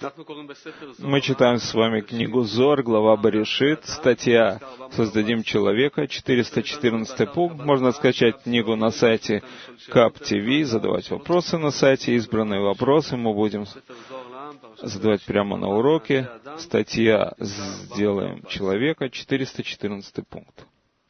Мы читаем с вами книгу Зор, глава Берешит, статья «Создадим человека», 414 пункт. Можно скачать книгу на сайте КАП ТВ, задавать вопросы на сайте, избранные вопросы мы будем задавать прямо на уроке. Статья «Сделаем человека», 414 пункт.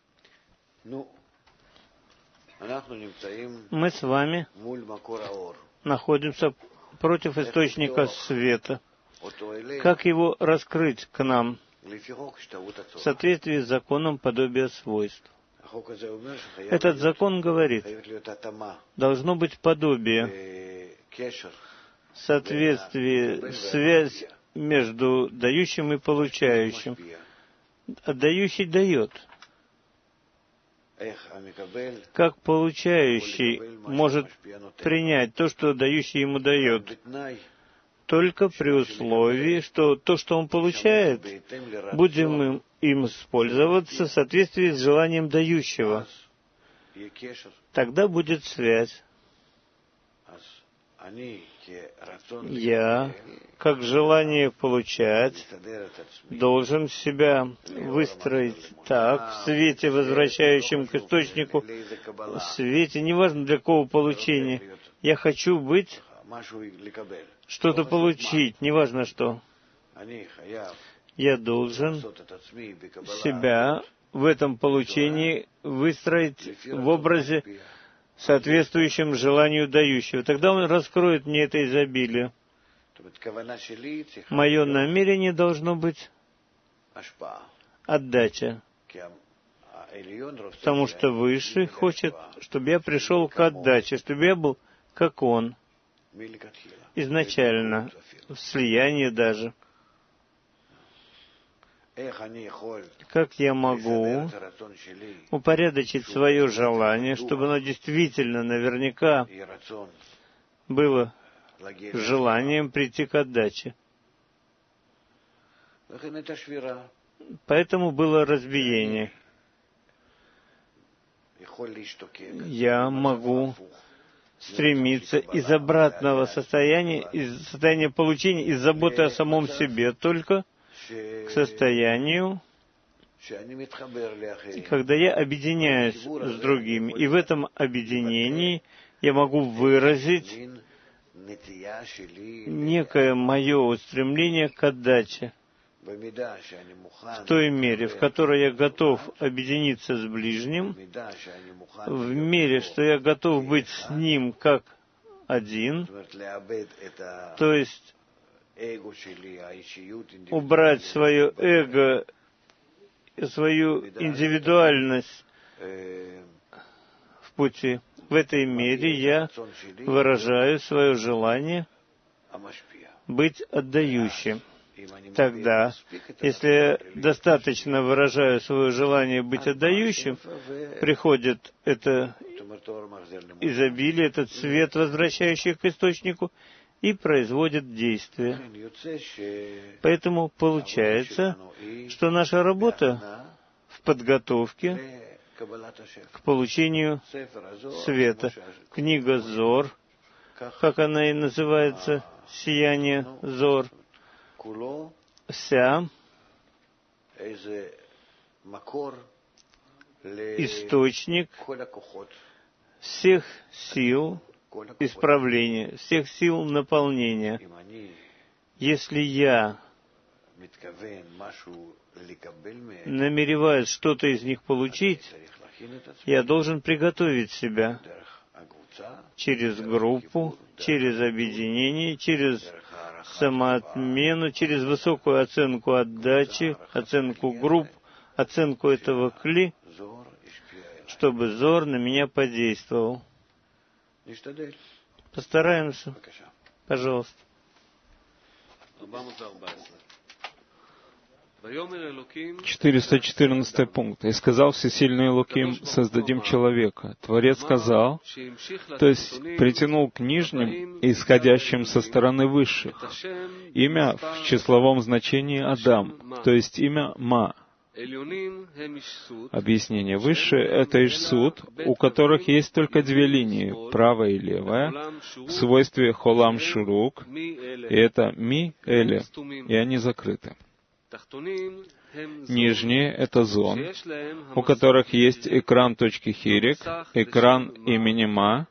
Мы с вами находимся против источника света. Как его раскрыть к нам в соответствии с законом подобия свойств? Этот закон говорит, должно быть подобие, соответствие, связь между дающим и получающим. Дающий дает. Как получающий может принять то, что дающий ему дает, только при условии, что то, что он получает, будем им использоваться в соответствии с желанием дающего. Тогда будет связь. Я, как желание получать, должен себя выстроить так, в свете, возвращающем к источнику, в свете, неважно для какого получения. Я хочу быть, что-то получить, неважно что. Я должен себя в этом получении выстроить в образе, соответствующим желанию дающего. Тогда он раскроет мне это изобилие. Мое намерение должно быть отдача. Потому что Высший хочет, чтобы я пришел к отдаче, чтобы я был как Он. Изначально, в слиянии даже. Как я могу упорядочить свое желание, чтобы оно действительно, наверняка, было желанием прийти к отдаче? Поэтому было разбиение. Я могу стремиться из обратного состояния, из состояния получения, из заботы о самом себе, только к состоянию, когда я объединяюсь с другими. И в этом объединении я могу выразить некое мое устремление к отдаче. В той мере, в которой я готов объединиться с ближним, в мере, что я готов быть с ним как один, то есть убрать свое эго, свою индивидуальность в пути. В этой мере я выражаю свое желание быть отдающим. Тогда, если я достаточно выражаю свое желание быть отдающим, приходит это изобилие, этот свет, возвращающий к источнику, и производит действие. Поэтому получается, что наша работа в подготовке к получению света. Книга Зор, как она и называется, «Сияние Зор», вся источник всех сил исправления, всех сил наполнения. Если я намереваюсь что-то из них получить, я должен приготовить себя через группу, через объединение, через самоотмену, через высокую оценку отдачи, оценку групп, оценку этого кли, чтобы Зор на меня подействовал. Постараемся. Пожалуйста. 414 пункт. «И сказал Всесильный Элоким, создадим человека. Творец сказал, то есть притянул к нижним, исходящим со стороны высших. Имя в числовом значении Адам, то есть имя Ма, Объяснение высшее — это Ишсут, у которых есть только две линии, правая и левая, в свойстве Холам Шурук, и это Ми Эле, и они закрыты. Нижние — это Зон, у которых есть экран точки Хирик, экран имени Ма,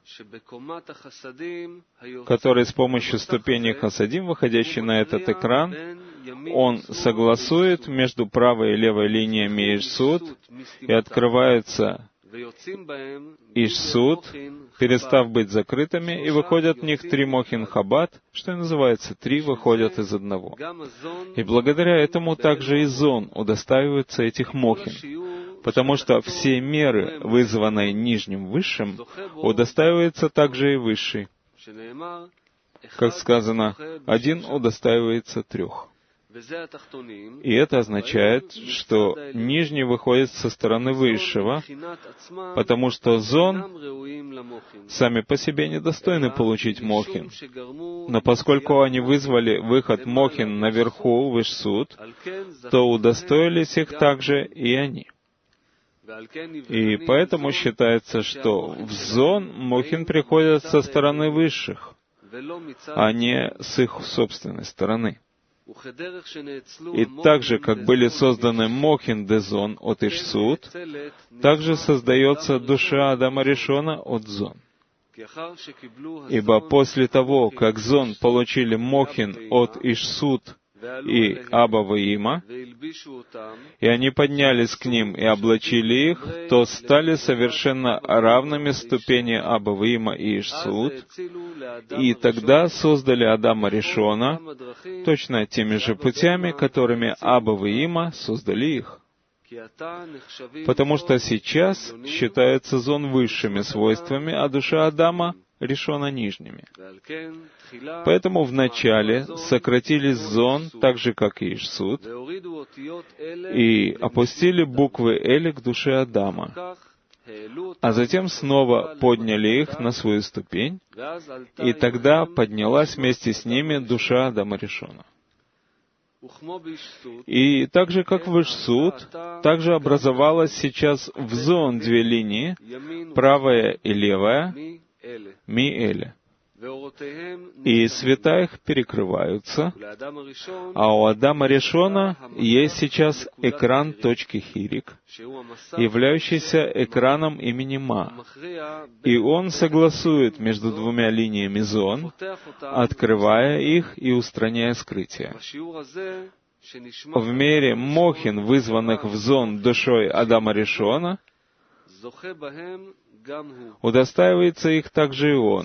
который с помощью ступени Хасадим, выходящий на этот экран, он согласует между правой и левой линиями Ишсут, и открывается Ишсут, перестав быть закрытыми, и выходят в них три Мохин Хаббат, что и называется, три выходят из одного. И благодаря этому также и Зон удостаивается этих Мохин, потому что все меры, вызванные нижним высшим, удостаивается также и высший. Как сказано, один удостаивается трех. И это означает, что нижний выходит со стороны высшего, потому что Зон сами по себе недостойны получить Мохин. Но поскольку они вызвали выход Мохин наверху, в Ишсут, то удостоились их также и они. И поэтому считается, что в Зон Мохин приходят со стороны высших, а не с их собственной стороны. И так же, как были созданы Мохин де Зон от Ишсут, также создается душа Адама Ришона от Зон. Ибо после того, как Зон получили Мохин от Ишсут и Аба Ваима, и они поднялись к ним и облачили их, то стали совершенно равными ступени Аба Ваима и Ишсут, и тогда создали Адама Ришона точно теми же путями, которыми Аба Ваима создали их. Потому что сейчас считается Зон высшими свойствами, а душа Адама Ришона нижними. Поэтому вначале сократились Зон, так же, как и Ишсут, и опустили буквы Эли к душе Адама, а затем снова подняли их на свою ступень, и тогда поднялась вместе с ними душа Адама Ришона. И так же, как в Ишсут, также образовалась сейчас в Зон две линии, правая и левая, Ми-Эле. И света их перекрываются, а у Адама Ришона есть сейчас экран точки Хирик, являющийся экраном имени Ма, и он согласует между двумя линиями Зон, открывая их и устраняя скрытие. В мере Мохин, вызванных в Зон душой Адама Ришона, удостаивается их также и он.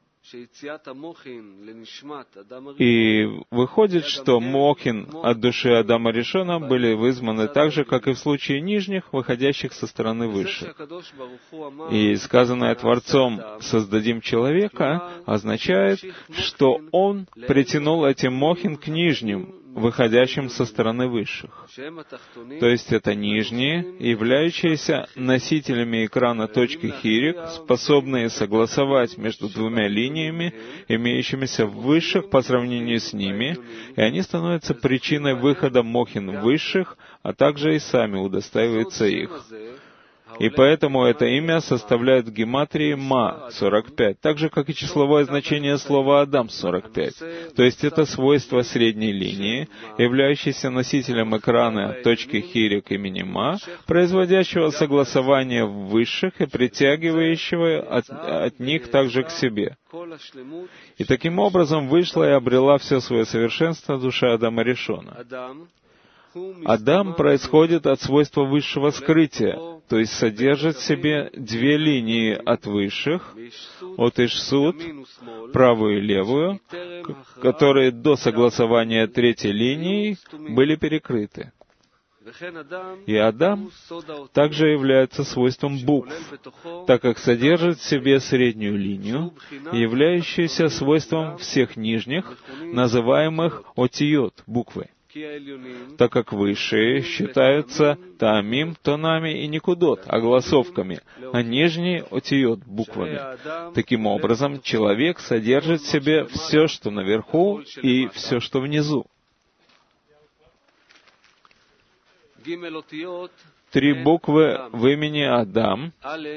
И выходит, что Мохин от души Адама Ришона были вызваны так же, как и в случае нижних, выходящих со стороны высших. И сказанное Творцом «создадим человека» означает, что он притянул эти Мохин к нижним, выходящим со стороны высших. То есть это нижние, являющиеся носителями экрана точки Хирик, способные согласовать между двумя линиями, имеющимися в высших по сравнению с ними, и они становятся причиной выхода Мохин высших, а также и сами удостаиваются их. И поэтому это имя составляет в гематрии Ма 45, так же, как и числовое значение слова Адам 45. То есть это свойство средней линии, являющейся носителем экрана точки Хирик имени Ма, производящего согласование высших и притягивающего от них также к себе. И таким образом вышла и обрела все свое совершенство душа Адама Ришона. Адам происходит от свойства высшего скрытия, то есть содержит в себе две линии от высших, от Ишсут, правую и левую, которые до согласования третьей линии были перекрыты. И Адам также является свойством букв, так как содержит в себе среднюю линию, являющуюся свойством всех нижних, называемых отиот, буквы, так как высшие считаются таамим, тонами и никудот, огласовками, а нижние — отиот, буквами. Таким образом, человек содержит в себе все, что наверху, и все, что внизу. 3 буквы в имени Адам.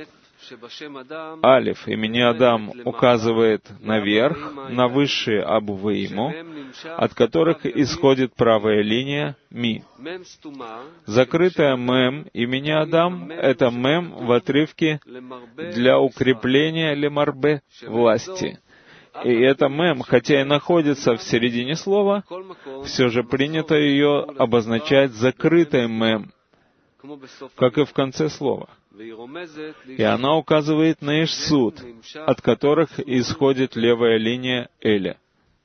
Алиф имени Адам указывает наверх, на высшие Абу-Ваиму, от которых исходит правая линия Ми. Закрытая Мем имени Адам — это Мем в отрывке для укрепления лемарбе — власти. И эта Мем, хотя и находится в середине слова, все же принято ее обозначать закрытой Мем, как и в конце слова. И она указывает на Ишсуд, от которых исходит левая линия Эля.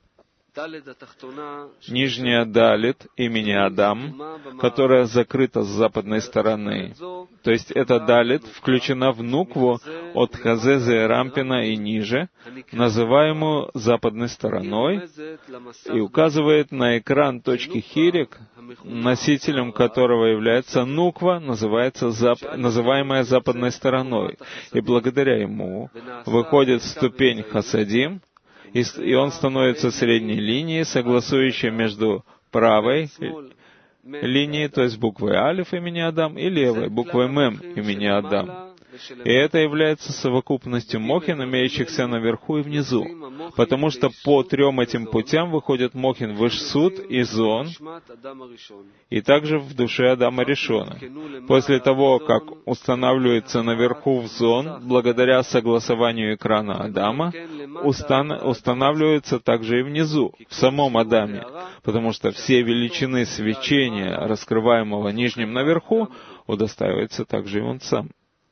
Нижняя Далит имени Адам, которая закрыта с западной стороны. То есть эта Далит включена в нукву от Хазезе Рампина и ниже, называемую западной стороной, и указывает на экран точки Хирик, носителем которого является нуква, называемая западной стороной. И благодаря ему выходит ступень Хасадим, и он становится средней линией, согласующей между правой линией, то есть буквой Алиф имени Адам, и левой буквой Мем имени Адам. И это является совокупностью мохин, имеющихся наверху и внизу, потому что по 3 этим путям выходит мохин в Ишсуд и Зон, и также в душе Адама Ришона. После того, как устанавливается наверху в Зон, благодаря согласованию экрана Адама, устанавливается также и внизу, в самом Адаме, потому что все величины свечения, раскрываемого нижним наверху, удостаивается также и он сам.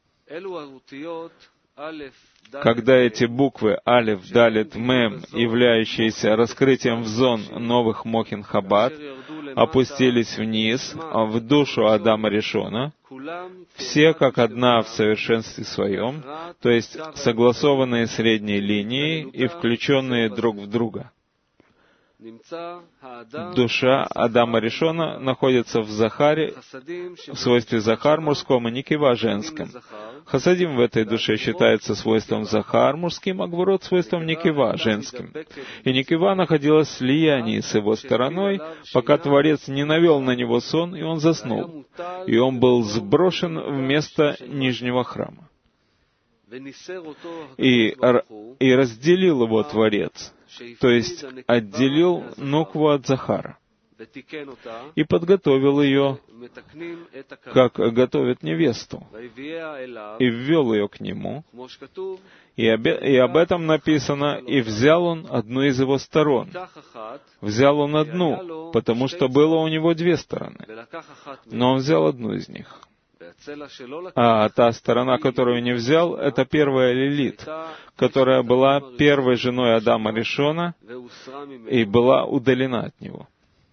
Когда эти буквы Алиф, Далит, Мем, являющиеся раскрытием в зон новых Мохин Хаббат, опустились вниз, в душу Адама Ришона, все как одна в совершенстве своем, то есть согласованные средней линией и включенные друг в друга. Душа Адама Ришона находится в Захаре, в свойстве Захар мужском и Никива женском. Хасадим в этой душе считается свойством Захар мужским, а Гвурот свойством Никива женским. И Никива находилась в слиянии с его стороной, пока Творец не навел на него сон, и он заснул. И он был сброшен в место нижнего храма. И разделил его Творец, то есть отделил нукву от Захара, и подготовил ее, как готовят невесту, и ввел ее к нему, и об этом написано: «И взял он одну из его сторон». Взял он одну, потому что было у него 2 стороны, но он взял одну из них. А та сторона, которую не взял, это первая Лилит, которая была первой женой Адама Ришона и была удалена от него.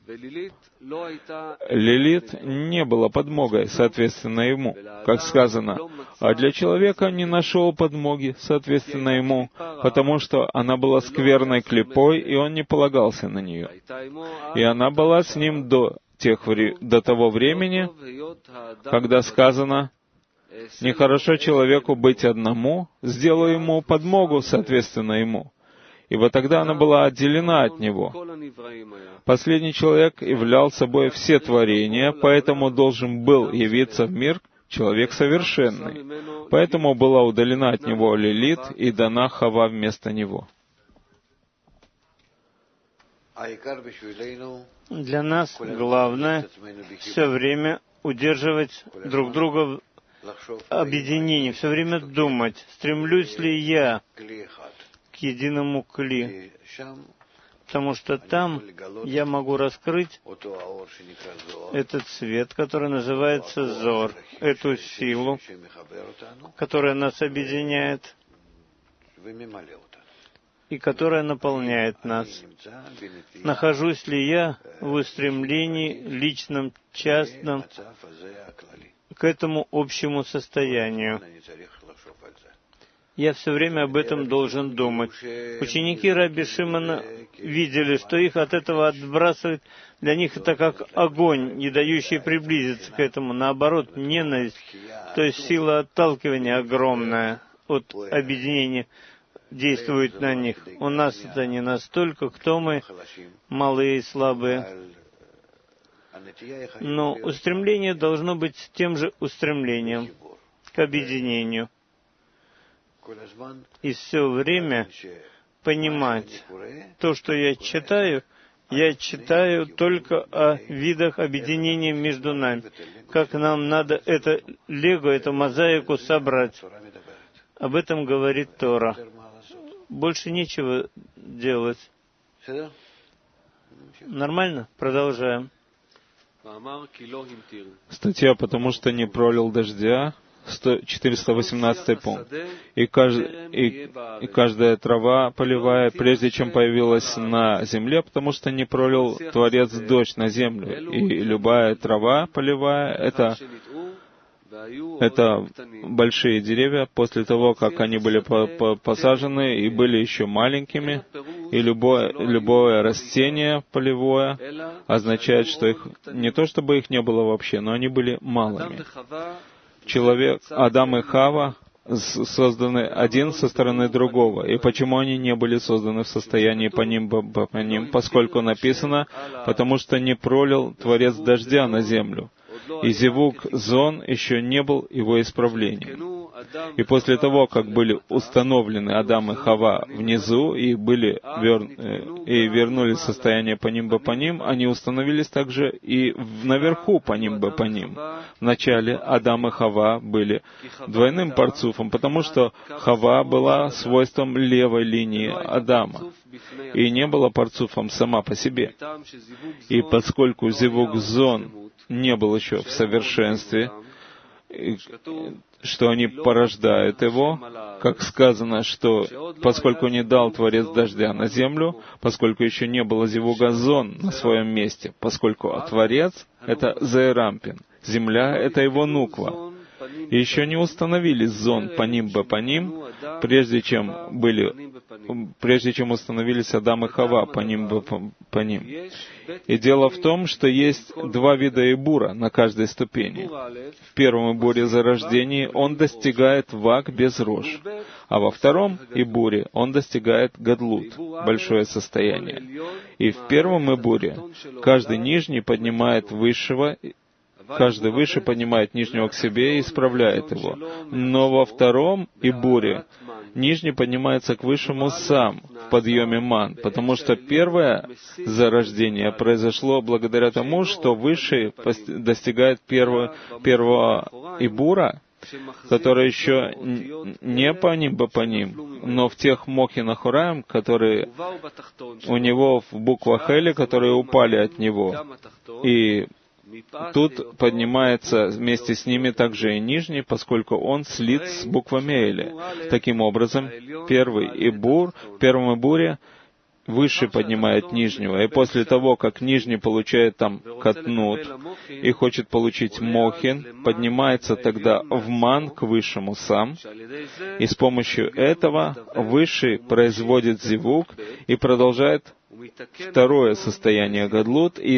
Лилит не была подмогой, соответственно, ему, как сказано, а для человека не нашел подмоги, соответственно, ему, потому что она была скверной клипой, и он не полагался на нее. И она была с ним до того времени, когда сказано: «Нехорошо человеку быть одному, сделай ему подмогу, соответственно, ему». Ибо тогда она была отделена от него. Последний человек являл собой все творения, поэтому должен был явиться в мир человек совершенный. Поэтому была удалена от него Лилит и дана Хава вместо него. Для нас главное все время удерживать друг друга в объединении, все время думать, стремлюсь ли я к единому кли, потому что там я могу раскрыть этот свет, который называется Зор, эту силу, которая нас объединяет и которая наполняет нас. Нахожусь ли я в устремлении личном, частном, к этому общему состоянию? Я все время об этом должен думать. Ученики Рабби Шимона видели, что их от этого отбрасывает. Для них это как огонь, не дающий приблизиться к этому. Наоборот, ненависть, то есть сила отталкивания огромная от объединения, действует на них. У нас это не настолько, кто мы, малые и слабые. Но устремление должно быть тем же устремлением к объединению. И все время понимать то, что я читаю только о видах объединения между нами. Как нам надо это лего, эту мозаику собрать. Об этом говорит Тора. Больше нечего делать. Нормально? Продолжаем. Статья «Потому что не пролил дождя», 418 пункт. И каждая трава полевая, прежде чем появилась на земле, потому что не пролил Творец дождь на землю. И любая трава полевая — это большие деревья, после того, как они были посажены и были еще маленькими. И любое растение полевое означает, что их не то чтобы их не было вообще, но они были малыми. Адам и Хава созданы один со стороны другого. И почему они не были созданы в состоянии по ним? Поскольку написано, потому что не пролил Творец дождя на землю. И зевук зон еще не был его исправлением. И после того, как были установлены Адам и Хава внизу и вернулись в состояние по ним, они установились также и наверху по ним. Вначале Адам и Хава были двойным парцуфом, потому что Хава была свойством левой линии Адама и не была парцуфом сама по себе. И поскольку зевук зон не был еще в совершенстве, что они порождают его, как сказано, что поскольку не дал Творец дождя на землю, поскольку еще не было зевуга зон на своем месте, поскольку Творец — это Зеэрампин, земля — это его нуква. И еще не установились зон по ним, прежде чем установились Адам и Хава по ним. И дело в том, что есть два вида ибура на каждой ступени. В первом ибуре зарождения он достигает вак без рож, а во втором ибуре он достигает гадлут, большое состояние. И в первом ибуре каждый нижний поднимает высшего, каждый выше поднимает нижнего к себе и исправляет его. Но во втором ибуре нижний поднимается к высшему сам в подъеме ман, потому что первое зарождение произошло благодаря тому, что высший достигает первого ибура, который еще не по ним, но в тех мохинахураем, которые у него в буквах Эли, которые упали от него. И тут поднимается вместе с ними также и нижний, поскольку он слит с буквами Эли. Таким образом, в первом ибуре высший поднимает нижнего, и после того, как нижний получает там катнут и хочет получить мохин, поднимается тогда в ман к высшему сам, и с помощью этого высший производит зевук и продолжает второе состояние гадлут и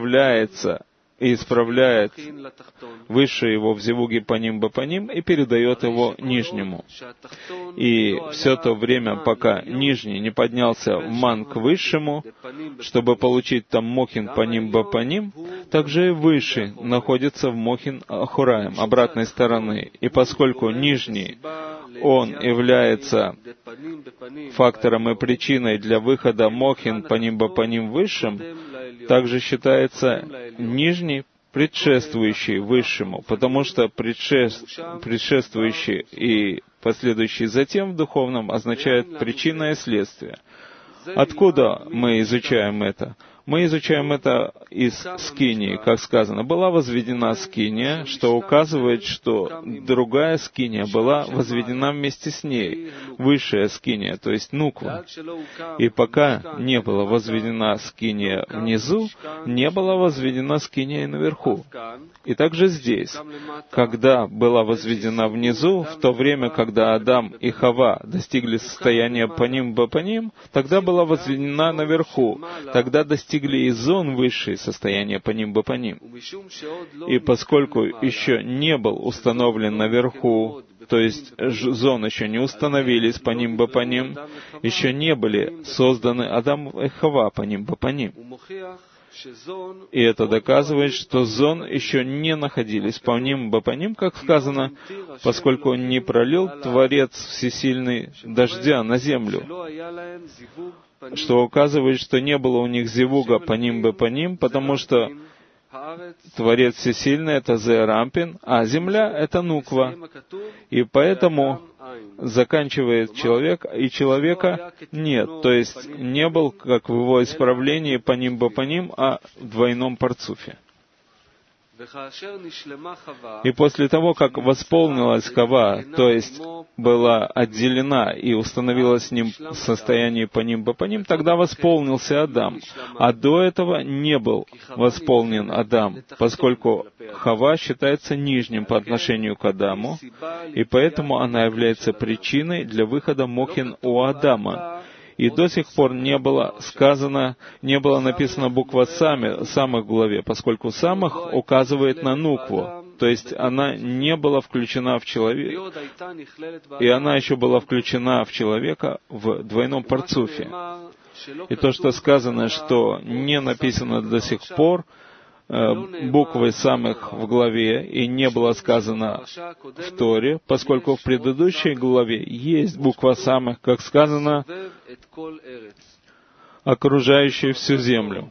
исправляет выше его в зевуге по ним и передает его нижнему. И все то время, пока нижний не поднялся в ман к высшему, чтобы получить там мохин по ним, также и высший находится в мохин ахураем, обратной стороны. И поскольку нижний, он является фактором и причиной для выхода мохин по ним высшим, также считается нижний предшествующий высшему, потому что предшествующий и последующий затем в духовном означает причина и следствие. Откуда мы изучаем это? Мы изучаем это из скинии, как сказано. Была возведена скиния, что указывает, что другая скиния была возведена вместе с ней, высшая скиния, то есть нуква. И пока не была возведена скиния внизу, не была возведена скиния наверху. И также здесь, когда была возведена внизу, в то время, когда Адам и Хава достигли состояния по ним, тогда была возведена наверху, тогда достигли и зон высшие состояния по ним. И поскольку еще не был установлен наверху, то есть зон еще не установились по ним, еще не были созданы Адам и Хава по ним. И это доказывает, что зон еще не находились паним бапаним, как сказано, поскольку не пролил Творец Всесильный дождя на землю, что указывает, что не было у них зивуга паним бапаним, потому что Творец Всесильный — это Зерампин, а земля — это Нуква. И поэтому заканчивает человек, и человека нет. То есть не был, как в его исправлении, паним бапаним, а в двойном парцуфе. И после того, как восполнилась Хава, то есть была отделена и установилась с ним состояние паним бапаним, тогда восполнился Адам. А до этого не был восполнен Адам, поскольку Хава считается нижним по отношению к Адаму, и поэтому она является причиной для выхода Мохин у Адама. И до сих пор не было сказано, не было написано буква «самых» в главе, поскольку «самых» указывает на нукву, то есть она не была включена в человека, и она еще была включена в человека в двойном парцуфе. И то, что сказано, что не написано до сих пор буквы «самых» в главе, и не было сказано в Торе, поскольку в предыдущей главе есть буква «самых», как сказано, окружающей всю землю.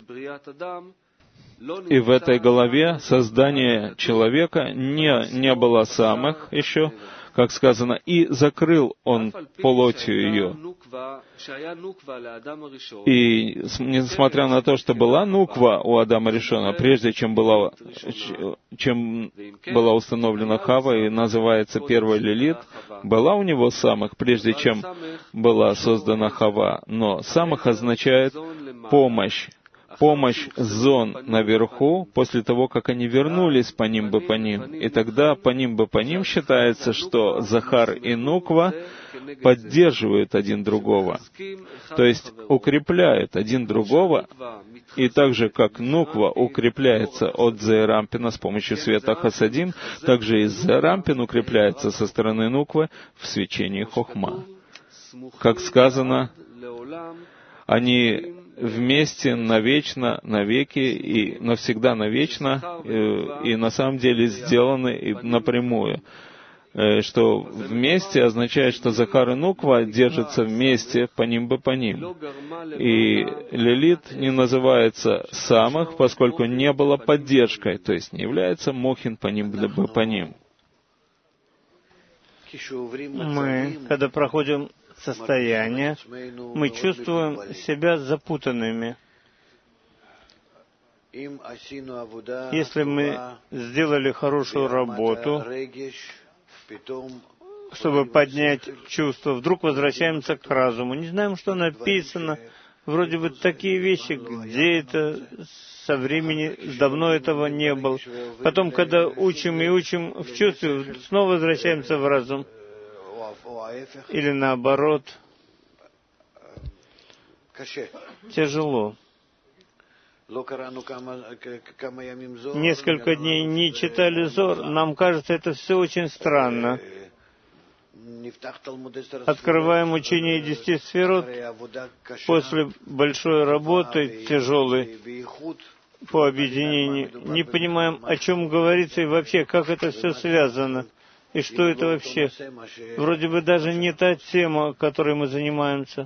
И в этой главе создание человека не было «самых» еще, как сказано, и закрыл он плотью ее. И несмотря на то, что была нуква у Адама Ришона, прежде чем была установлена Хава и называется первой Лилит, была у него самых, прежде чем была создана Хава. Но самых означает помощь зон наверху, после того, как они вернулись паним бапаним. И тогда паним бапаним считается, что Захар и Нуква поддерживают один другого, то есть укрепляют один другого, и так же, как Нуква укрепляется от Зерампина с помощью света Хасадим, так же и Зерампин укрепляется со стороны Нуквы в свечении Хохма. Как сказано, они вместе навечно, навеки и навсегда навечно, и на самом деле сделаны и напрямую. Что вместе означает, что Захар и Нуква держатся вместе паним бапаним. И Лилит не называется самых, поскольку не было поддержкой, то есть не является Мохин паним бапаним. Мы, когда проходим состояние, мы чувствуем себя запутанными. Если мы сделали хорошую работу, чтобы поднять чувство, вдруг возвращаемся к разуму. Не знаем, что написано. Вроде бы такие вещи, где это, со времени давно этого не было. Потом, когда учим и учим в чувстве, снова возвращаемся в разум. Или наоборот. Тяжело. Несколько дней не читали Зор, нам кажется, это все очень странно. Открываем учение 10 сферот после большой работы, тяжелой, по объединению. Не понимаем, о чем говорится и вообще, как это все связано. И что это вообще? Вроде бы даже не та тема, которой мы занимаемся.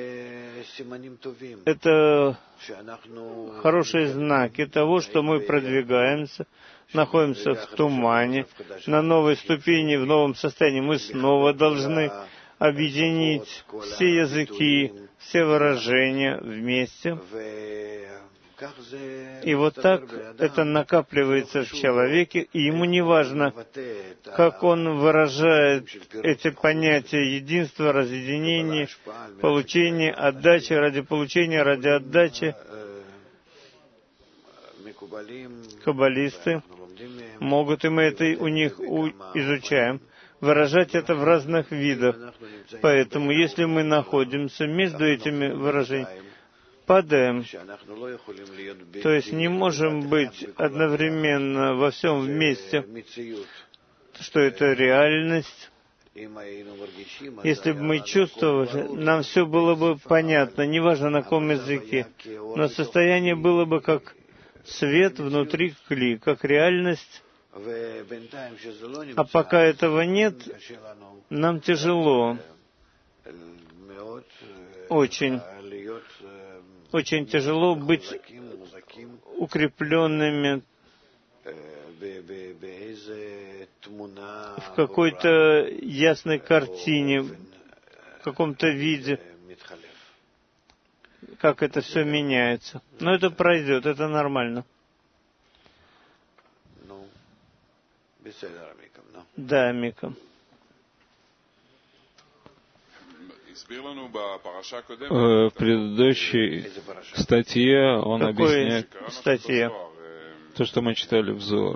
Это хорошие знаки того, что мы продвигаемся, находимся в тумане, на новой ступени, в новом состоянии. Мы снова должны объединить все языки, все выражения вместе. И вот так это накапливается в человеке, и ему не важно, как он выражает эти понятия единства, разъединения, получения, отдачи, ради получения, ради отдачи. Каббалисты могут, и мы это у них изучаем, выражать это в разных видах. Поэтому, если мы находимся между этими выражениями, падаем, то есть не можем быть одновременно во всем вместе, что это реальность, Если бы мы чувствовали, нам все было бы понятно, неважно на каком языке, но состояние было бы как свет внутри кли, как реальность. А пока этого нет, нам тяжело, очень тяжело быть укрепленными в какой-то ясной картине, в каком-то виде, как это все меняется. Но это пройдет, это нормально. Да, Мика. В предыдущей статье он объясняет то, что мы читали в Зоар.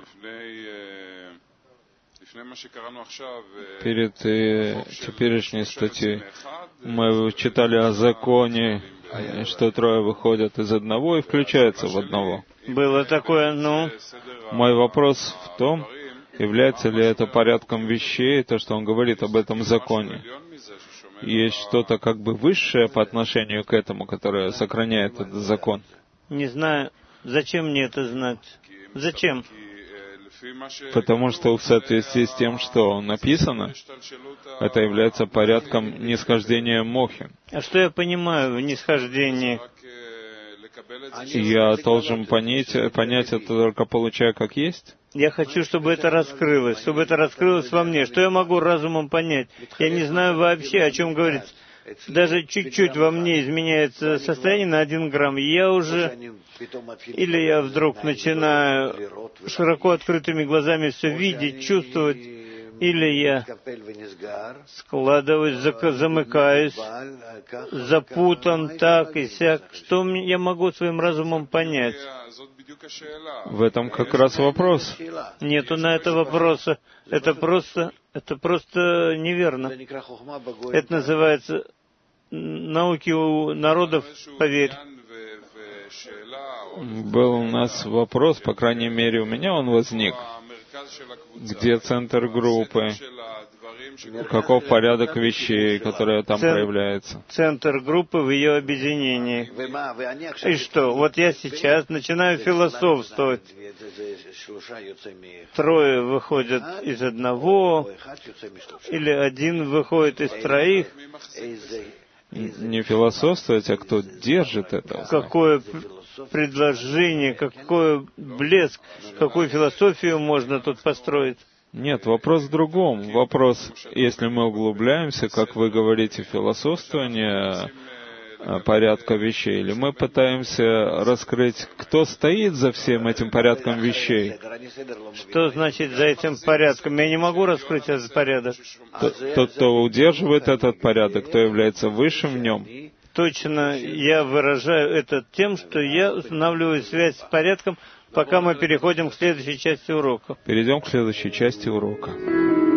Перед теперешней статьей мы читали о законе, что трое выходят из одного и включаются в одного. Было такое, ну... Мой вопрос в том, является ли это порядком вещей, то, что он говорит об этом законе. Есть что-то как бы высшее по отношению к этому, которое сохраняет этот закон? Не знаю, зачем мне это знать? Зачем? Потому что в соответствии с тем, что написано, это является порядком нисхождения мохи. А что я понимаю в нисхождении? Я должен понять это только получая как есть? Я хочу, чтобы это раскрылось во мне. Что я могу разумом понять? Я не знаю вообще, о чем говорится. Даже чуть-чуть во мне изменяется состояние на 1 грамм, я уже... Или я вдруг начинаю широко открытыми глазами все видеть, чувствовать, или я складываюсь, замыкаюсь, запутан так и сяк. Что я могу своим разумом понять? В этом как раз вопрос. Нету на это вопроса. Это просто неверно. Это называется науки у народов, поверь. Был у нас вопрос, по крайней мере у меня он возник. Где центр группы? Каков порядок вещей, которые там проявляются? Центр группы в ее объединении. И что? Вот я сейчас начинаю философствовать. 3 выходят из одного, или 1 выходит из 3. Не философствовать, а кто держит это. Какое предложение, какой блеск, какую философию можно тут построить? Нет, вопрос в другом. Вопрос, если мы углубляемся, как вы говорите, философствование порядка вещей, или мы пытаемся раскрыть, кто стоит за всем этим порядком вещей? Что значит за этим порядком? Я не могу раскрыть этот порядок. Тот, кто удерживает этот порядок, кто является высшим в нем. Точно, я выражаю это тем, что я устанавливаю связь с порядком, пока мы переходим к следующей части урока. Перейдем к следующей части урока.